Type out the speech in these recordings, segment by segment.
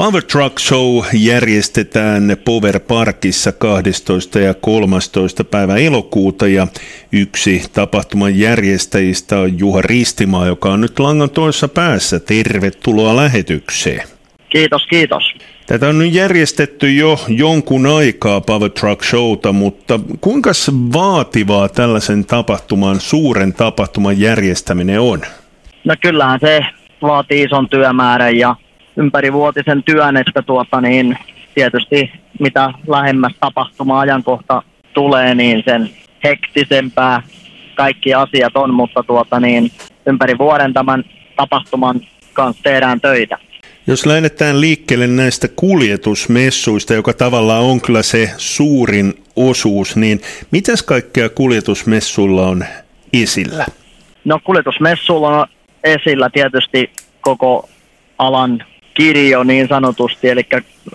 Power Truck Show järjestetään Power Parkissa 12. ja 13. päivä elokuuta ja yksi tapahtuman järjestäjistä on Juha Ristimaa, joka on nyt langan toisessa päässä. Tervetuloa lähetykseen. Kiitos, kiitos. Tätä on nyt järjestetty jo jonkun aikaa Power Truck Showta, mutta kuinka vaativaa tällaisen tapahtuman, suuren tapahtuman järjestäminen on? No kyllähän se vaatii ison työmäärän ja ympärivuotisen työn, että tietysti mitä lähemmäs tapahtuma-ajankohta tulee, niin sen hektisempää kaikki asiat on, mutta ympäri vuoden tämän tapahtuman kanssa tehdään töitä. Jos lähdetään liikkeelle näistä kuljetusmessuista, joka tavallaan on kyllä se suurin osuus, niin mitäs kaikkea kuljetusmessuilla on esillä? No kuljetusmessuilla on esillä tietysti koko alan kirjo niin sanotusti, eli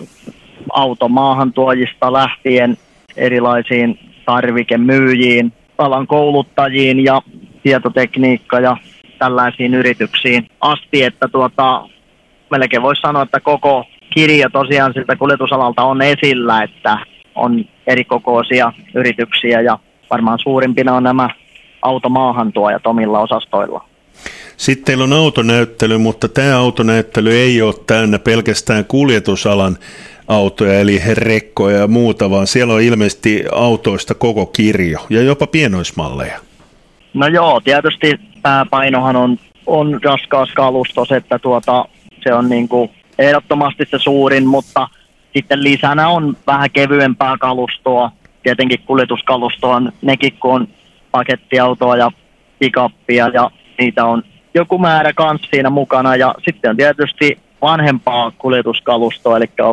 automaahantuojista lähtien erilaisiin tarvikemyyjiin, alan kouluttajiin ja tietotekniikka ja tällaisiin yrityksiin asti, että melkein voisi sanoa, että koko kirjo tosiaan siltä kuljetusalalta on esillä, että on eri kokoisia yrityksiä ja varmaan suurimpina on nämä automaahantuojat omilla osastoilla. Sitten teillä on autonäyttely, mutta tämä autonäyttely ei ole täynnä pelkästään kuljetusalan autoja, eli rekkoja ja muuta, vaan siellä on ilmeisesti autoista koko kirjo ja jopa pienoismalleja. No joo, tietysti pääpainohan on raskaas kalustos, että se on ehdottomasti se suurin, mutta sitten lisänä on vähän kevyempää kalustoa. Tietenkin kuljetuskalustoa on nekin, kun on pakettiautoa ja pikappia ja niitä on joku määrä kans siinä mukana. Ja sitten on tietysti vanhempaa kuljetuskalustoa, eli on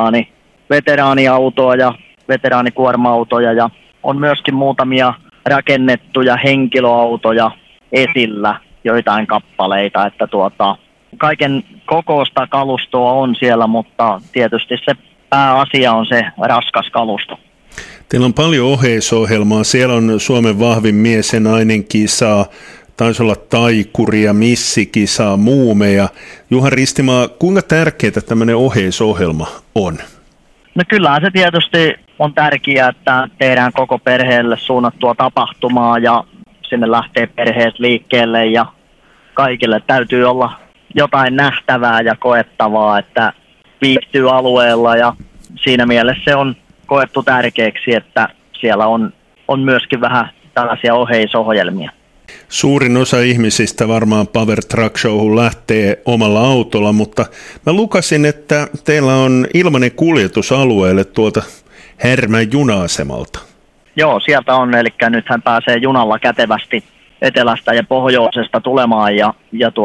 veteraaniautoa ja veteraanikuorma-autoja ja on myöskin muutamia rakennettuja henkilöautoja esillä, joitain kappaleita, että kaiken kokoista kalustoa on siellä, mutta tietysti se pääasia on se raskas kalusto. Teillä on paljon oheisohjelmaa. Siellä on Suomen vahvin mies ja nainen kisaa, taisi olla taikuria, missikisaa, muumeja. Juha Ristimaa, kuinka tärkeää tämmöinen oheisohjelma on? No kyllähän se tietysti on tärkeää, että tehdään koko perheelle suunnattua tapahtumaa ja sinne lähtee perheet liikkeelle ja kaikille täytyy olla jotain nähtävää ja koettavaa, että viihtyy alueella ja siinä mielessä se on koettu tärkeäksi, että siellä on myöskin vähän tällaisia oheisohjelmia. Suurin osa ihmisistä varmaan Power Truck Showhun lähtee omalla autolla, mutta mä lukasin, että teillä on ilmainen kuljetus alueelle tuolta Härmän juna-asemalta. Joo, sieltä on, eli nythän pääsee junalla kätevästi etelästä ja pohjoisesta tulemaan ja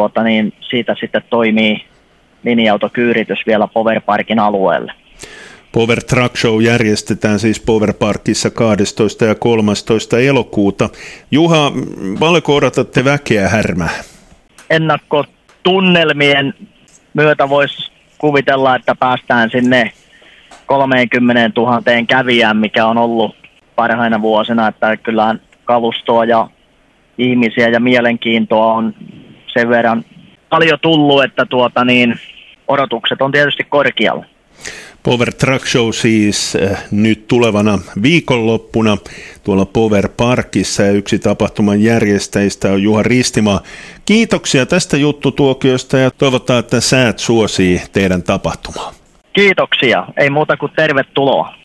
siitä sitten toimii linja-autokyyritys vielä Power Parkin alueelle. Power Truck Show järjestetään siis Power Parkissa 12. ja 13. elokuuta. Juha, paljonko odotatte väkeä Härmään? Ennakkotunnelmien myötä voisi kuvitella, että päästään sinne 30 000 kävijään, mikä on ollut parhaina vuosina, että kyllähän kalustoa ja ihmisiä ja mielenkiintoa on sen verran paljon tullut, että odotukset on tietysti korkealla. Power Truck Show siis nyt tulevana viikonloppuna tuolla Power Parkissa ja yksi tapahtuman järjestäjistä on Juha Ristimaa. Kiitoksia tästä juttutuokiosta ja toivotaan, että säät suosii teidän tapahtumaa. Kiitoksia, ei muuta kuin tervetuloa.